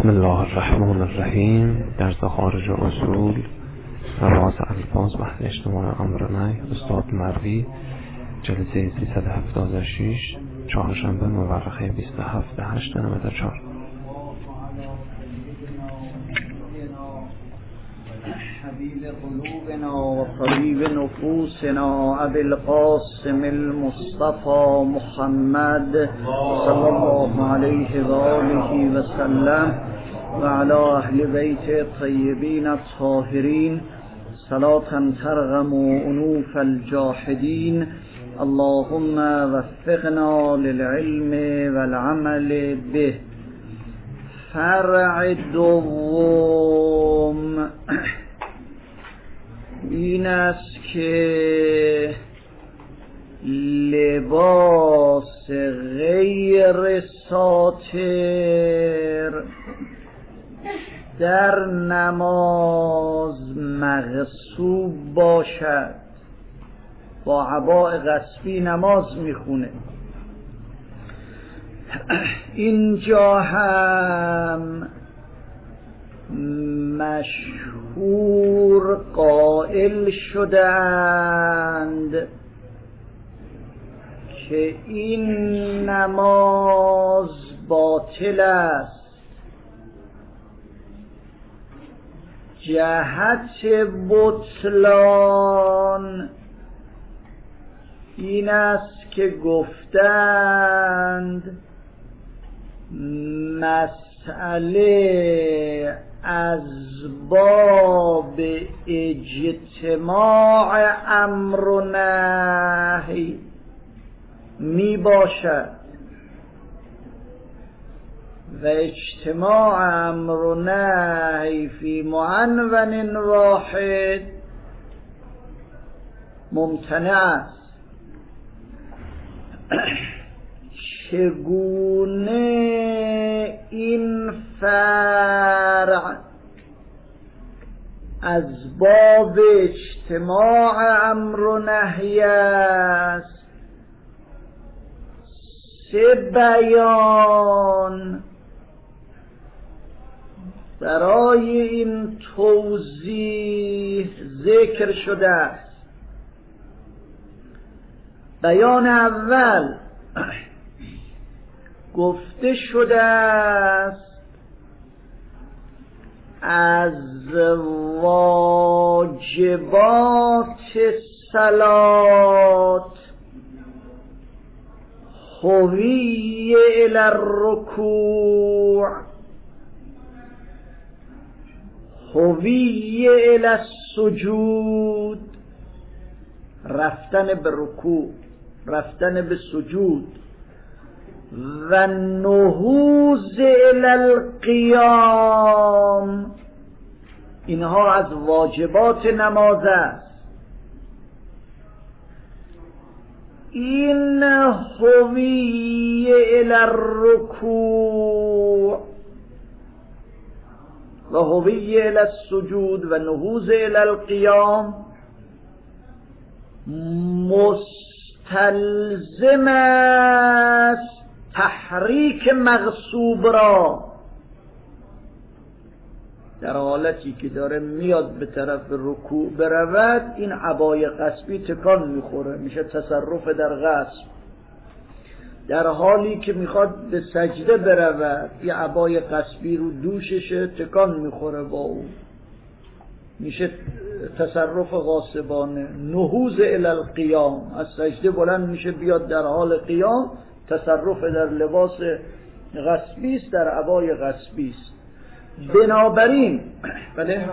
بسم الله الرحمن الرحیم. درس خارج اصول مباحث الفاظ بحث اجتماع امر نهی استاد مروی جلسه 376 چهارشنبه مورخه 27/8/94. حبیب قلوبنا و طبیب نفوسنا ابی القاسم المصطفى محمد صلی الله علیه و آله و سلم و علی اهل بیت الطیبین الطاهرین صلاة ترغم انوف الجاحدین. اللهم وفقنا للعلم والعمل به. فرع دوم این است که لباس غیر ساتر در نماز مغصوب باشد. با عباء غصبی نماز میخونه. اینجا هم مشهور قائل شدند که این نماز باطل است. جهت بطلان این است که گفتند مسئله از باب اجتماع امر و نهی می باشد و اجتماع امر و نهی فی معنون واحد ممتنع است. چگونه این فرع از باب اجتماع امر و نهی است؟ سه بیان برای این توضیح ذکر شده است. بیان اول گفته شده است از واجبات صلات خوی الی الرکوع، خوی الی السجود، رفتن به رکوع، رفتن به سجود، و نهوض الی القیام. اینها از واجبات نماز است. این خوی الی الرکوع و خوی الی السجود و نهوض الی القیام مستلزم است تحریک مغصوب را. در حالتی که داره میاد به طرف رکوع برود، این عبای غصبی تکان میخوره، میشه تصرف در غصب. در حالی که میخواد به سجده برود، یه عبای غصبی رو دوششه، تکان میخوره با اون، میشه تصرف غاصبانه. نهوض الی القیام، از سجده بلند میشه بیاد در حال قیام، تصرف در لباس غصبی است، در عبای غصبی است. بنابراین بله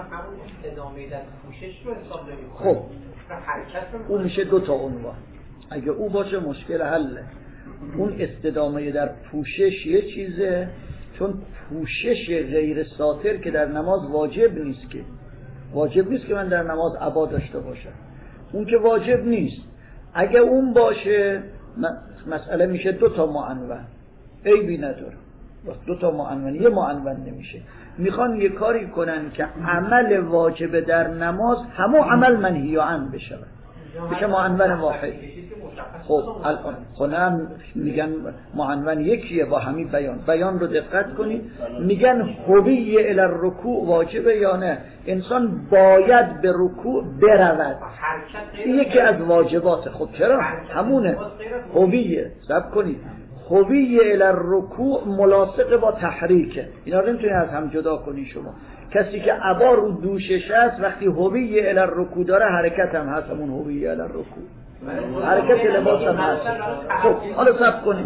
خب اون میشه دو تا عنوان. اگه او باشه مشکل حله. اون استدامه در پوشش یه چیزه، چون پوشش غیر ساتر که در نماز واجب نیست، که واجب نیست که من در نماز عبا داشته باشم، اون که واجب نیست. اگه اون باشه مسئله میشه دو تا معنون، عیبی نداره. دو تا معنون یه معنون نمیشه. میخوان یه کاری کنن که عمل واجب در نماز همون عمل منهی عنه بشه. میشه معنون واحد. خب الان میگن معنون یکیه با همین بیان رو دقت کنید. میگن هوی الی الرکوع واجبه یا نه؟ انسان باید به رکوع برود، این یکی از واجباته. خب چرا؟ همونه هویه. صبر کنید، هوی الی الرکوع ملاصق با تحریکه، اینا رو نمیتونید از هم جدا کنی شما. کسی که عبا رو دوشش هست وقتی هوی الی الرکوع داره حرکت هم هست، همون هوی الی الرکوع، حرکت لباس هم هست. خب حالا صبر کنید.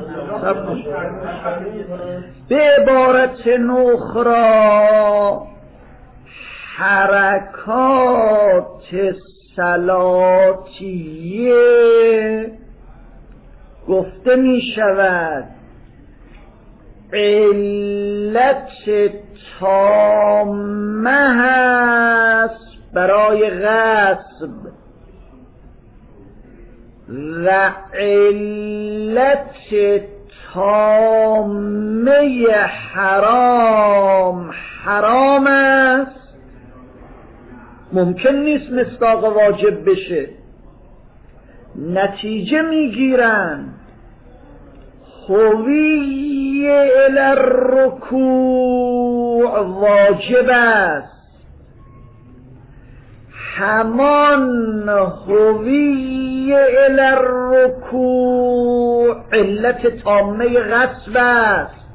به عبارت نخرا حرکات صلاتیه گفته می شود علت تامه هست برای غصب و علت تامه حرام است. ممکن نیست مصداق واجب بشه. نتیجه میگیرن هوی الی الرکوع واجب است، همان هوی الی الرکوع علت تامه غصب است.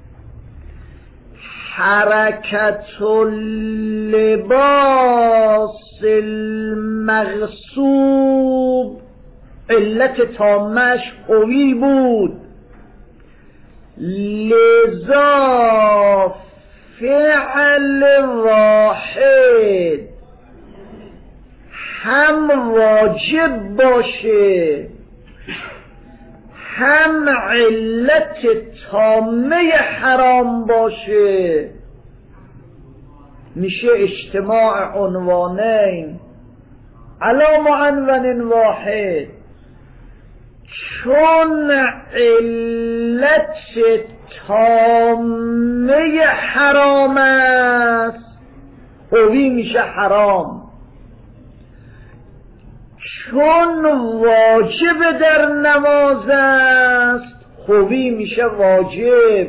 حرکت اللباس المغصوب علت تامش هوی بود، لذا فعل واحد هم واجب باشه هم علت تامه حرام باشه، میشه اجتماع عنوانین علی معنون واحد. چون علت تامه حرام است هوی میشه حرام، چون واجب در نماز است هوی میشه واجب.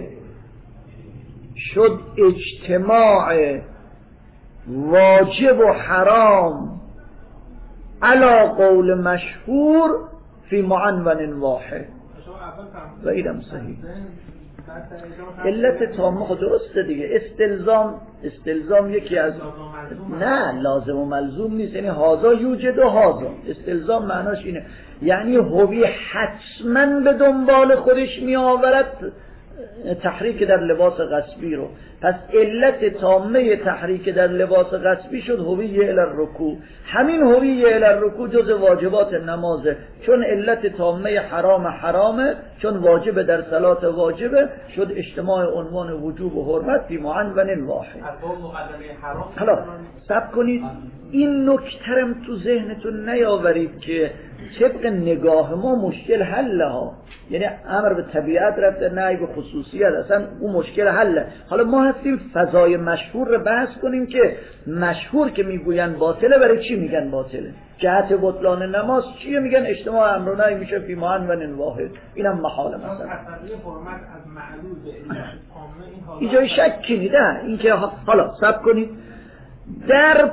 شد اجتماع واجب و حرام علی قول مشهور فی معنون واحد و اینم صحیح. علت تامه خود درسته دیگه. استلزام یکی از نه لازم و ملزوم نیست، یعنی هازا یوجد و هازا. استلزام معناش اینه یعنی هوی حتما به دنبال خودش می آورد تحریک در لباس غصبی رو. پس علت تامه تحریک در لباس غصبی شد هوی الی الرکوع. همین هوی الی الرکوع جز واجبات نمازه، چون علت تامه حرامه، چون واجب در صلات واجبه، شد اجتماع عنوان وجوب و حرمت فی معنون واحد. حالا صبر کنید، این نکترم تو ذهنتون نیاورید که طبق نگاه ما مشکل حل ها، یعنی امر به طبیعت رفته نهی به خصوصیت، اصلا اون مشکل حله. حالا ما هستیم فضای مشهور رو بحث کنیم که مشهور که میگوین باطله، برای چی میگن باطله؟ جهت بطلان نماز چیه؟ میگن اجتماع امر و نهی میشه فی معنون واحد. اینم محاله مثلا. اینجای شکی نیده اینکه حالا صبر کنید. در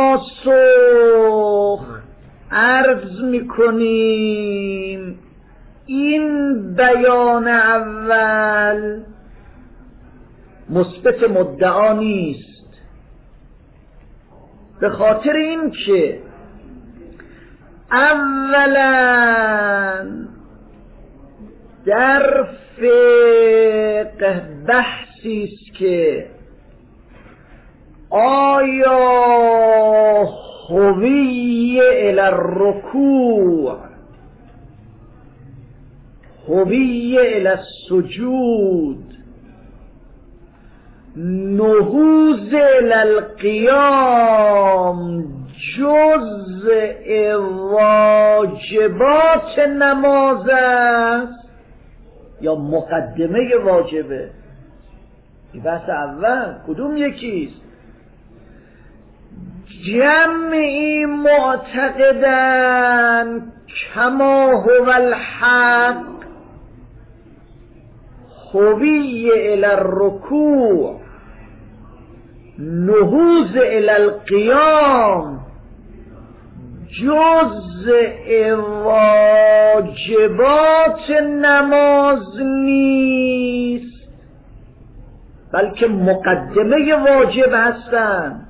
پاسخ عرض میکنیم این بیان اول مثبت مدعا نیست، به خاطر این که اولا در فقه بحثی است که آیا هوی الی الرکوع هوی الی السجود نهوض الی القیام جزء واجبات نماز است یا مقدمه واجبه؟ این بحث اول کدوم یکیست؟ جمعی معتقدن کما هو الحق خوی الی الرکوع نهوض الی القیام جزء واجبات نماز نیست بلکه مقدمه واجب هستند.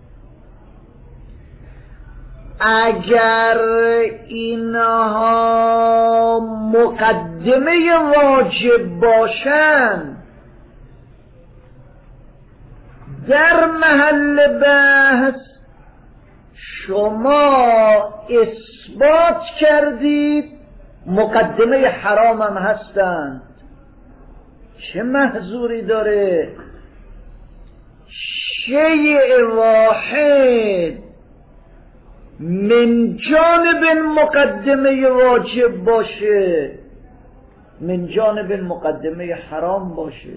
اگر اینها مقدمه واجب باشند در محل بحث شما اثبات کردید مقدمه حرام هم هستند. چه محظوری داره؟ شیء واحد من جانب مقدمه واجب باشه من جانب مقدمه حرام باشه،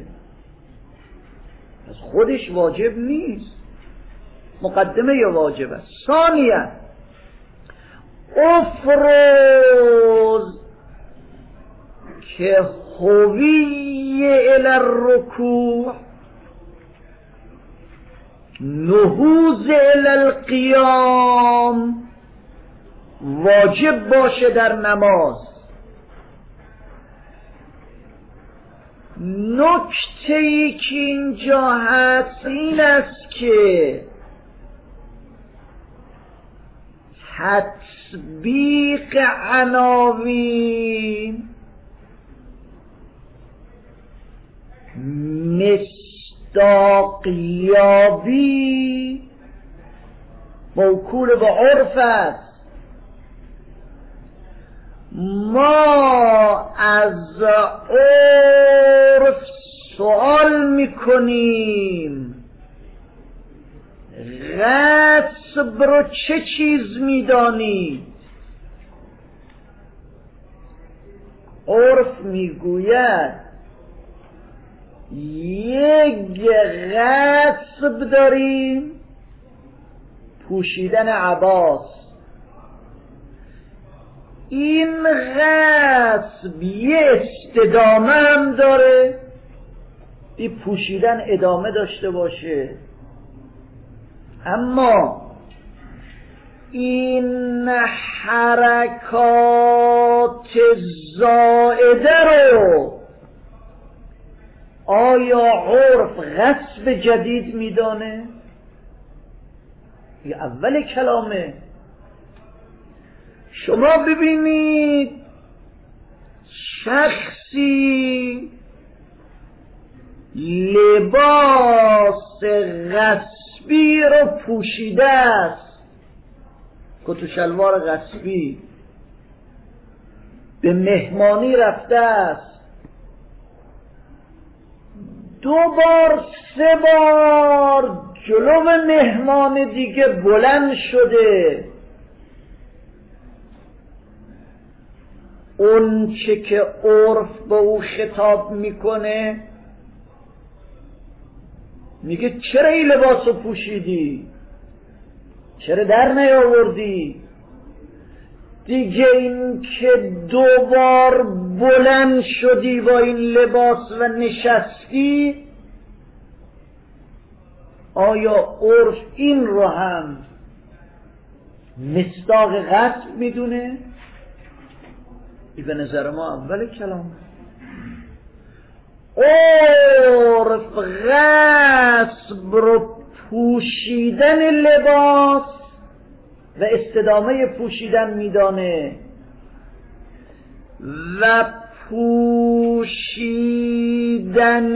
از خودش واجب نیست، مقدمه واجب است. ثانیا افرض که خوی الی الرکوع نهوض الی القیام واجب باشه در نماز. نکته ای که اینجا هست این است که تطبیق عناوین مصداقیابی موکول به عرف است. ما از عرف سوال میکنیم غصب رو چه چیز میدانید؟ عرف میگوید یک غصب داریم پوشیدن عباس. این غصب یه استدامه هم داره، این پوشیدن ادامه داشته باشه، اما این حرکات زائده رو آیا عرف غصب جدید میدانه؟ این اول کلامه. شما ببینید شخصی لباس غصبی رو پوشیده است، کت و شلوار غصبی، به مهمانی رفته است، 2 بار 3 بار جلو مهمان دیگه بلند شده، اون چه که عرف به او خطاب میکنه میگه چرا این لباس رو پوشیدی؟ چرا در نیاوردی؟ دیگه این که 2 بار بلند شدی با این لباس و نشستی، آیا عرف این رو هم مصداق غصب میدونه؟ این به نظر ما اول کلام. عرف غصب رو پوشیدن لباس و استدامه پوشیدن میدانه و پوشیدن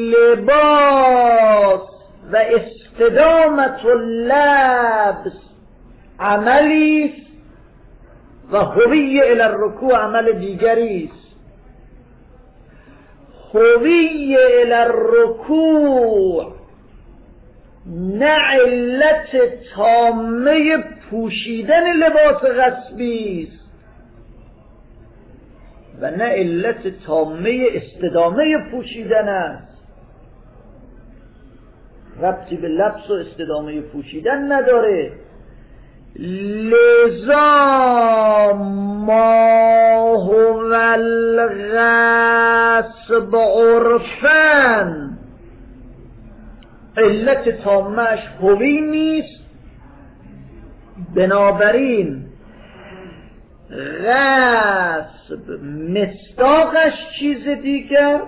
لباس و استدامت اللبس عملی است و هوی الی الرکوع عمل دیگری است. هوی الی الرکوع نه علت تامه پوشیدن لباس غصبی است و نه علت تامه استدامه پوشیدن است. ربطی به لبس و استدامه پوشیدن نداره. لذا ما هو الغصب عرفاً، علت تامش هوی نیست، بنابراین غصب مصداقش چیز دیگر،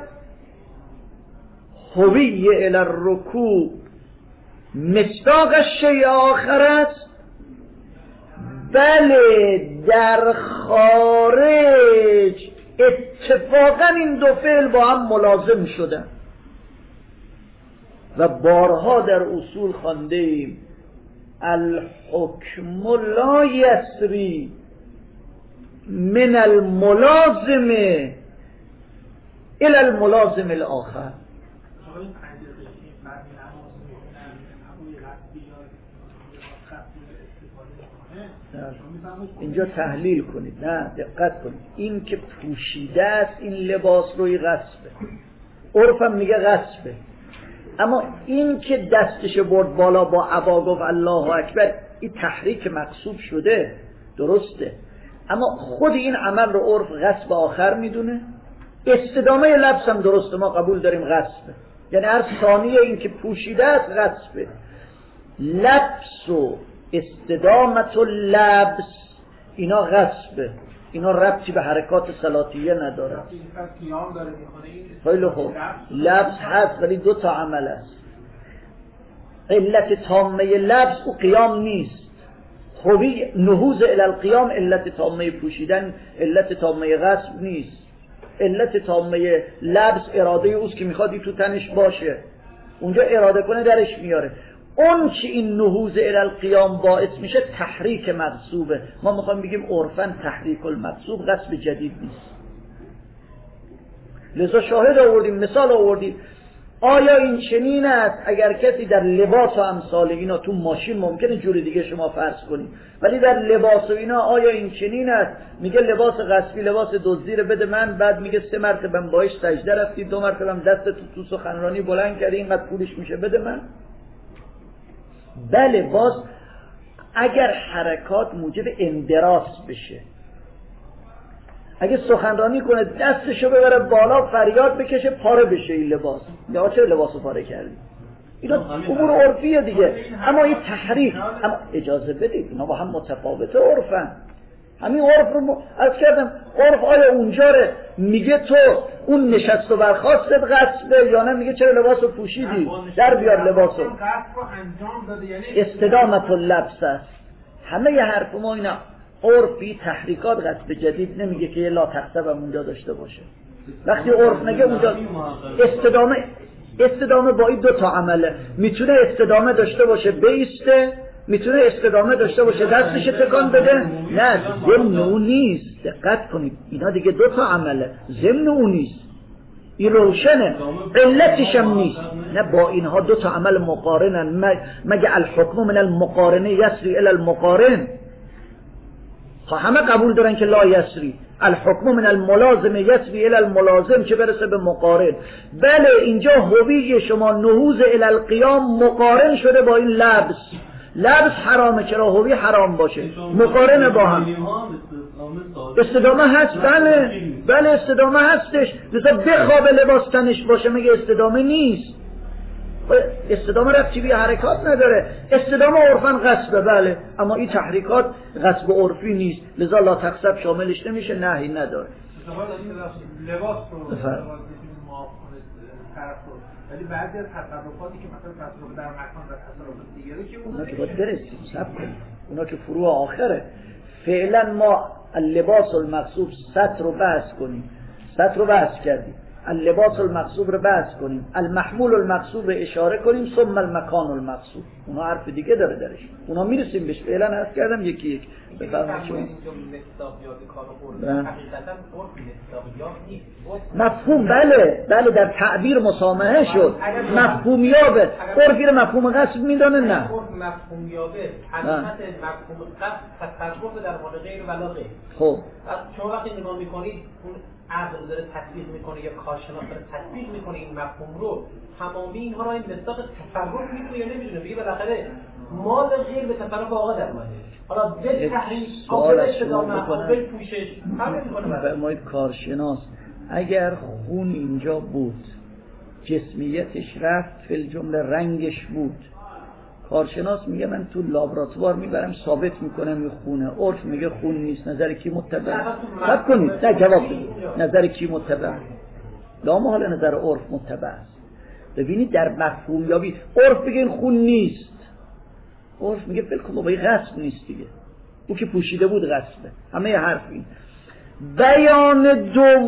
هوی الی الرکوع مصداقش شیء آخر است. بله در خارج اتفاقا این دو فعل با هم ملازم شدن و بارها در اصول خوانده ایم الحکم لا یسری من الملازم الى الملازم الاخر. اینجا تحلیل کنید، نه دقت کنید، این که پوشیده است این لباس روی غصبه، عرفم میگه غصبه، اما این که دستش برد بالا با عبا گفت الله اکبر، این تحریک مقصود شده، درسته، اما خود این عمل رو عرف غصب آخر میدونه. استدامه لبس هم درسته، ما قبول داریم غصبه، یعنی هر ثانیه این که پوشیده است غصبه. لبس و استدامت و لبس اینا غصبه، اینا ربطی به حرکات صلاتیه نداره. خیلی خوب، لبس هست ولی دو تا عمل است. علت تامه لبس او قیام نیست، خوبی نهوض الی القیام علت تامه پوشیدن، علت تامه غصب نیست. علت تامه لبس اراده اوست که میخواد تو تنش باشه، اونجا اراده کنه درش میاره. اون که این نهوض الی القیام باعث میشه تحریک مغصوبه. ما میخوایم بگیم عرفاً تحریک المغصوب غصب جدید نیست. لذا شاهد آوردیم، مثال آوردیم. آیا این چنین است اگر کسی در لباس و امثال اینا، تو ماشین ممکنه جوری دیگه شما فرض کنید، ولی در لباس و اینا آیا این چنین است؟ میگه لباس غصبی لباس دزدی رو بده من، بعد میگه 3 مرتبه باهاش سجده رفتی، 2 مرتبه هم دست تو سخنرانی بلند کردی، اینقدر پولش میشه بده من. بله باز اگر حرکات موجب اندراس بشه، اگه سخنرانی کنه دستشو ببره بالا فریاد بکشه پاره بشه این لباس، یا چرا لباسو پاره کردی، اینا امور عرفیه دیگه. اما این تحریک، اما اجازه بدید اینا با هم متفاوته عرفن. همین عرف رو عرض کردم، عرف آیا اونجا میگه تو اون نشست و برخواستت غصبه یا نه میگه چرا لباسو پوشیدی در بیار لباسو. استدامت اللبس است. همه ی حرف ما اینا عرفی تحریکات غصب جدید نمیگه که لا تخصب هم اونجا داشته باشه. وقتی عرف نگه اونجا استدامه با این 2 تا عمله، میتونه استدامه داشته باشه بیسته، میتونه استدامه داشته باشه دستش تکان بده، نه ضمن اون نیست. دقت کنید اینا دیگه 2 تا عمله، ضمن اون نیست، این روشنه، علتش هم نیست. نه با اینها 2 تا عمل مقارنن، مگه الحکم من المقارنه یسری الی المقارن؟ همه قبول دارن که لا یسری، الحکم من الملازم یسری الی الملازم، چه برسه به مقارن. بله اینجا هویه شما نهوض الی القیام مقارن شده با این لبس. لبس حرامه، چرا هوی حرام باشه؟ مقارنه با هم. استدامه هست، بله استدامه هستش، لذا بخواب لباس تنش باشه مگه استدامه نیست؟ استدامه رفتی به حرکات نداره. استدامه عرفاً غصبه، بله، اما این تحریکات غصب عرفی نیست، لذا لا تخصب شاملش نمیشه، نهی نداره. لباس رو ولی بعضی از تصرفاتی که مثلا تصرف در مکان و تصرفات دیگری که اونا که باید برسیم صبر کنیم، اونا که فروع آخره. فعلا ما اللباس المقصوب سطر رو بحث کنیم، سطر رو بحث کردیم، اللباس المقصوب رو بحث کنیم، المحمول المقصوب رو اشاره کنیم، ثم المکان المقصوب. اونا حرف دیگه داره درش، اونا میرسیم بهش. فعلا عرض کردم یکی یک بفرمایید. مفهوم بله در تعبیر مسامحه شد، مفهوم یابه. عرفی رو مفهوم غصب میدانه؟ نه مفهوم یابه حقیقت مفهوم غصب تصرف در مورد غیر ولا غیر. خب شما وقتی نگاه میکنید اون عقل داره تطبیق میکنه یا کارشناس داره تطبیق میکنه این مفهوم رو، تمامی اینها رو این مصداق تصرف میدونه یا نمیدونه؟ بگه بالاخره ما به غیر به تصرف آقا در اومده، حالا به تحریف سوال از شما بکنم، به پوشش فرق میکنه. فرمایید کارشناس اگر خون اینجا بود، جسمیتش رفت، فی الجمله رنگش بود، کارشناس میگه من تو لابراتوار میبرم ثابت میکنم این خونه. عرف میگه خون نیست. نظر کی متبع؟ صبر کنید، نه جواب بدید. نظر کی متبع؟ لا محاله نظر عرف متبع است. ببینید در مفهوم یابی عرف بگه این خون نیست، عرف میگه بلکن بابا این غصب نیست دیگه، او که پوشیده بود غصبه. همه حرف این. بیان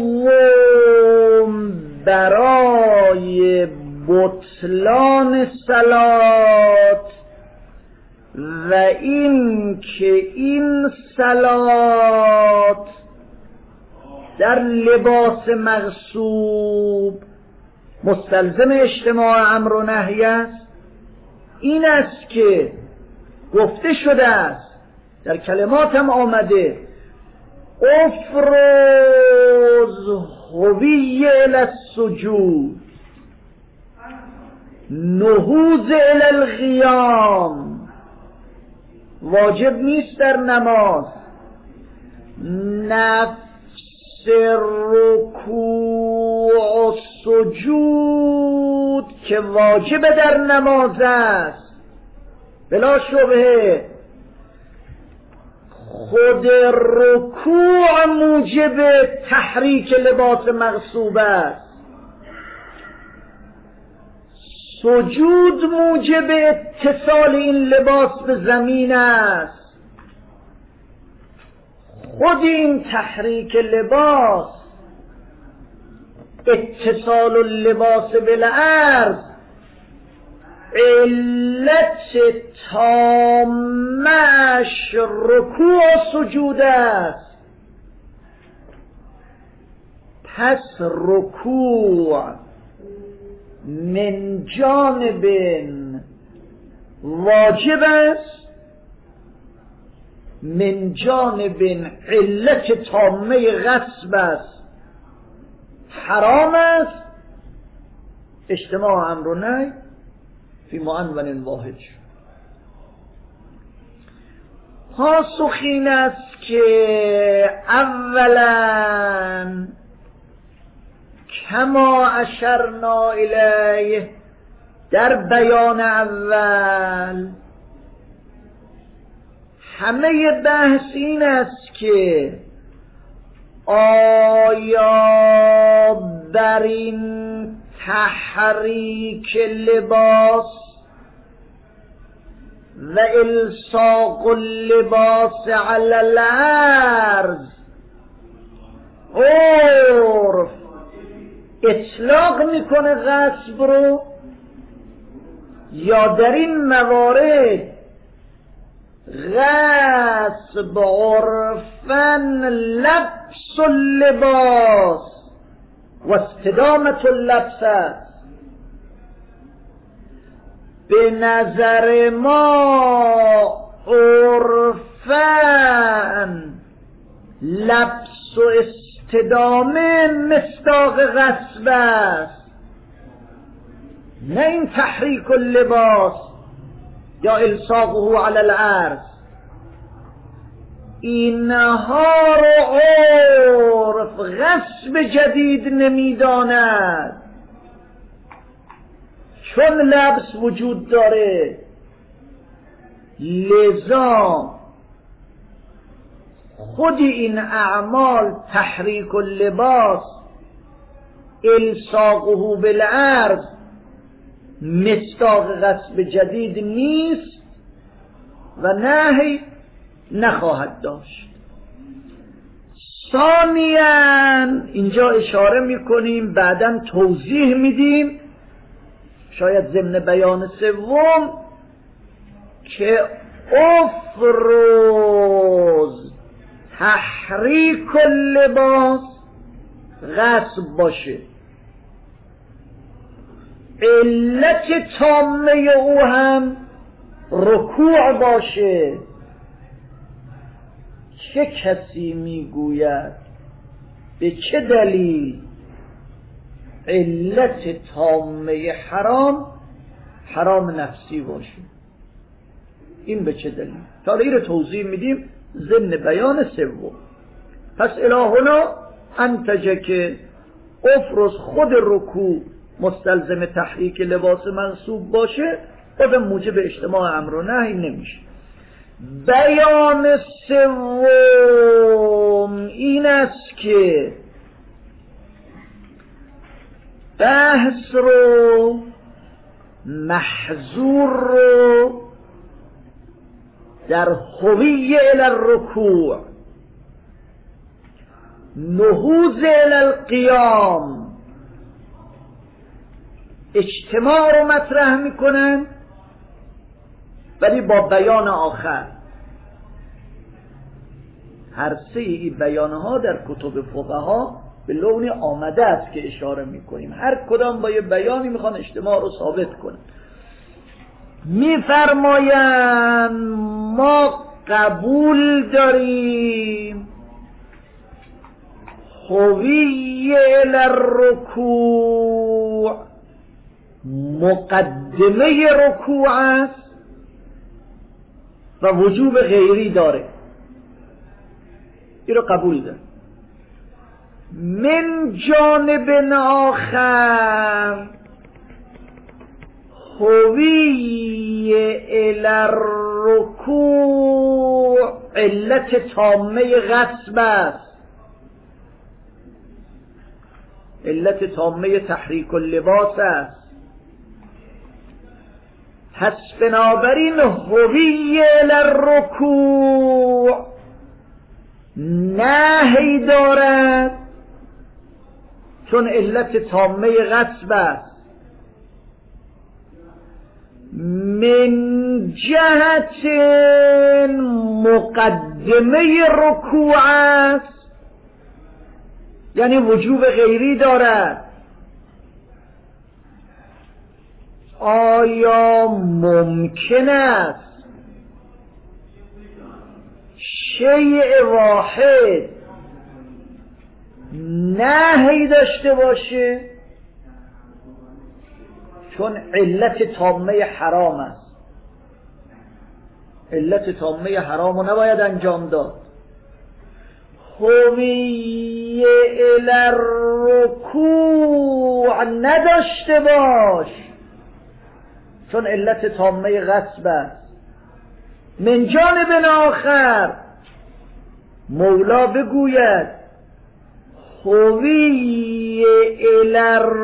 دوم برای بطلان صلات و این که این صلات در لباس مغصوب مستلزم اجتماع امر و نهی است، این است که گفته شده است، در کلمات هم آمده، افرز هوی الی السجود، نهوض الی القیام. واجب نیست در نماز نفس رکوع و سجود که واجب در نماز است بلا شبهه. خود رکوع موجب تحریک لباس مغصوب است، سجود موجب اتصال این لباس به زمین است. خود این تحریک لباس، اتصال اللباس بالارض، علت تامش رکوع و سجود است. پس رکوع من جانب واجب است، من جانب علت تامه غصب است، حرام است. اجتماع امر و نهی فی معنون واحد. پاسخ این است که اولا کما اشرنا الیه، در بیان اول همه بحث این است که آیا بر این تحریک لباس و الصاق اللباس علی الارض عرف اطلاق میکنه غصب رو، یا در این موارد غصب عرفاً لبس اللباس و استدامت اللبس است. به نظر ما عرفاً لبس و استدامه مصداق غصب است، نه این تحریک اللباس یا الصاقه علی الارض. اینها رو عرف غصب جدید نمیداند، چون لبس وجود داره. لذا خود این اعمال تحریک اللباس، الصاقه بالارض، مصداق غصب جدید نیست و نهی نخواهد داشت. ثانیاً اینجا اشاره میکنیم، بعداً توضیح میدیم، شاید ضمن بیان سوم، که افروز تحریک اللباس غصب باشه، علت تامه او هم رکوع باشه. چه کسی میگوید به چه دلیل علت تامه حرام نفسی باشه؟ این به چه دلیل؟ تا این رو توضیح میدیم ضمن بیان سوم. پس الهنا انتجه که افرز خود رکوع مستلزم تحریک لباس منصوب باشه، خود موجب اجتماع امر و نهی نمیشه. بیان سوم این است که بحث رو، محظور رو در هوی الی الرکوع، نهوض الی القیام اجتماع رو مطرح میکنن، ولی با بیان آخر. هر سه این بیانها در کتب فقها به لون آمده است که اشاره میکنیم. هر کدام با یه بیانی میخوان اجتماع رو ثابت کنن. میفرمایند ما قبول داریم هوی الی الرکوع مقدمه رکوع است و وجوب غیری داره. این رو قبول داریم. من جانب آخر هوی الی الرکوع علت تامه غصب است، علت تامه تحریک اللباس است. پس بنابراین هوی الی الرکوع نهی دارد چون علت تامه غصب است. من جهت مقدمه رکوع است، یعنی وجوب غیری دارد. آیا ممکن است شیء واحد نهی داشته باشه؟ چون علت تامه حرام است. علت تامه حرام رو نباید انجام داد. هوی الی الرکوع نداشته باش چون علت تامه غصب است. من جانب آخر مولا بگوید هوی الی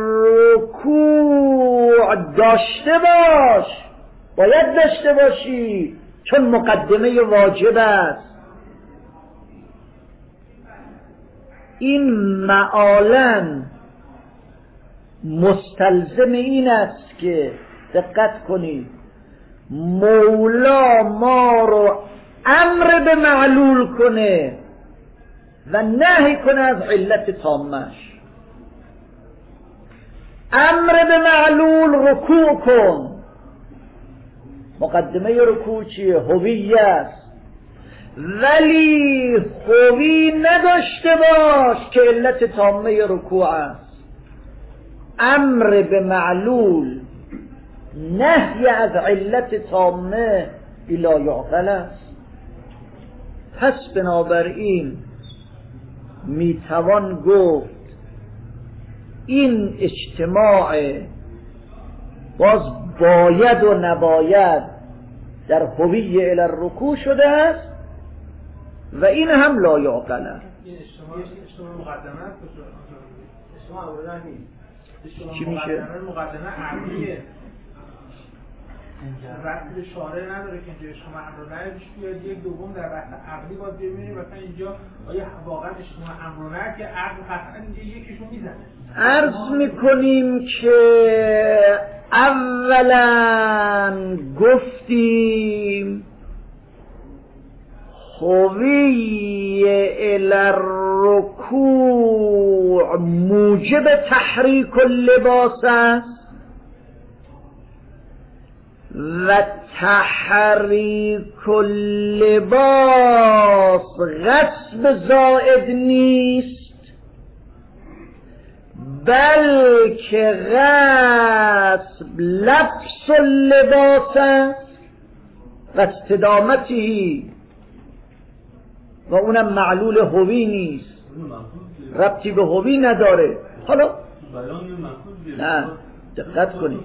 الرکوع داشته باش، باید داشته باشی چون مقدمه واجب است. این معالاً مستلزم این است که دقت کنید مولا ما رو امر به معلول کنه و نهی کنه از علت تامش. امر به معلول رکوع کن. مقدمه رکوع چیه؟ هوی است. ولی هوی نداشته باش که علت تامه رکوع است. امر به معلول نهی از علت تامه لا یعقل است. پس بنابراین میتوان گفت این اجتماع باز باید و نباید در هوی الی الرکوع شده است و این هم لا یعقل است. اجتماع مقدمه است، اجتماع اولا نیست. چی میشه؟ مقدمه عقلیه. وقتی به شارع نداره که اینجا اجتماع امر و نهی پیش بیاد. یک دوم در بحث عقلی باید ببینیم مثلا اینجا آیا واقعا اجتماع امر و نهی که عقل قطعا اینجا یکیشو میزنه. عرض میکنیم که اولا گفتیم هوی الی الرکوع موجب تحریک اللباس است و تحریک اللباس غصب زائد نیست. بلکه غصب لبس اللباس و استدامتی، و اونم معلول هوی نیست، ربطی به هوی نداره. حالا نه دقت کنید،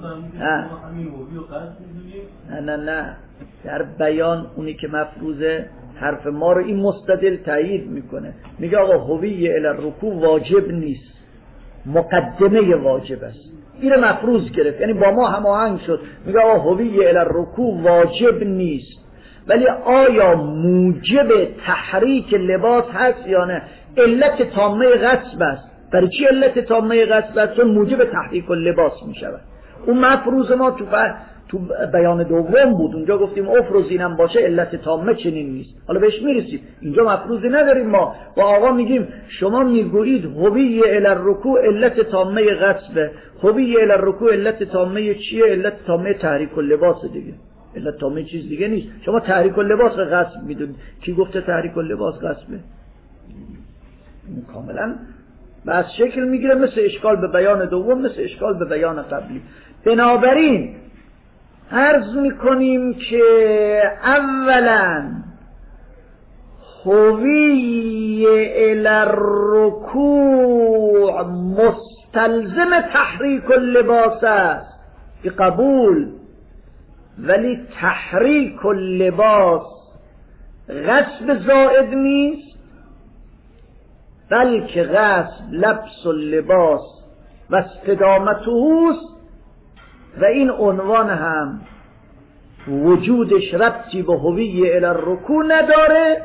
نه در بیان اونی که مفروضه حرف ما رو این مستدل تایید میکنه، میگه آقا هوی الی الرکوع واجب نیست، مقدمه واجب است. این مفروض گرفت، یعنی با ما هماهنگ شد، میگه آقا هوی الی الرکوع واجب نیست، ولی آیا موجب تحریک لباس هست یا نه؟ علت تامه غصب است. برای چی علت تامه غصب است؟ چون موجب تحریک لباس میشود. اون مفروض ما تو بیان دوم بود، اونجا گفتیم افروز اینم باشه علت تامه چنین نیست. حالا بهش میرسیم. اینجا مفروضی نداریم، ما با آقا میگیم شما میگویید هوی الی الرکوع علت تامه غصبه، هوی الی الرکوع علت تامه چیه؟ علت تامه تحریک اللباس دیگه، علت تامه چیز دیگه نیست. شما تحریک اللباس رو غصب میدونید، کی گفته تحریک اللباس غصبه؟ کاملا بس شکل میگیره مثل اشکال به بیان دوم، مثل اشکال به بیان قبلی. بنابراین عرض میکنیم که اولا هوی الی الرکوع مستلزم تحریک اللباس است، که قبول، ولی تحریک اللباس غصب زائد نیست، بلکه غصب لبس اللباس و استدامته است، و این عنوان هم وجودش ربطی به هوی الی الرکوع نداره،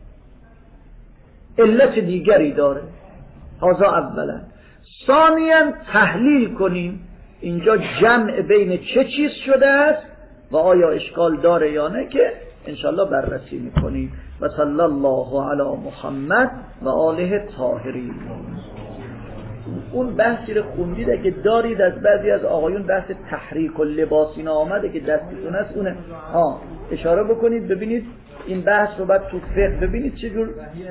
علت دیگری داره. هذا اولا. ثانیا تحلیل کنیم اینجا جمع بین چه چیز شده است و آیا اشکال داره یا نه، که انشالله بررسی میکنیم. و صلی الله علی محمد و آله طاهرین. اون بحثی رو خوندید که دارید از بعضی از آقایون، بحث تحریک و لباس اینا آمده که دستتون است، اونه اشاره بکنید ببینید این بحث رو بعد تو فقه ببینید چجور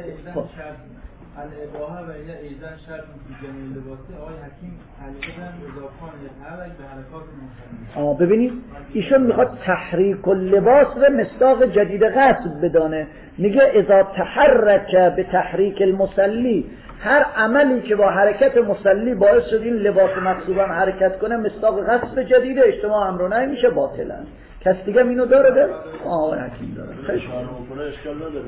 الاباحه و ایده ایزن شرط تو جمعی لباسی. آقای حکیم علیقدن اضافان یتحرک به حرکات مختلف. ببینید ایشون میخواد تحریک اللباس رو مصداق جدید غصب بدانه، میگه اذا تحرک به تحریک المصلی، هر عملی که با حرکت مصلی باعث شد این لباس مغصوبا حرکت کنه مصداق غصب جدیده، اجتماع امر و نهی میشه باطل است. کس دیگه اینو داره ده؟ آقای حکیم داره. خیلی اشکال نداره.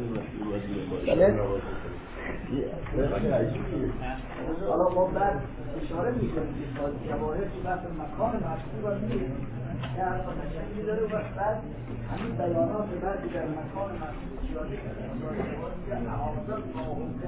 حالا ما بعد اشاره میکنیم که جواهر تو بحث مکان مشهور را میریم که اصلا تشکیلی داره و بعد همین بیانات بعدی در مکان مشهور اشاره کرده اعاظم ماهوزه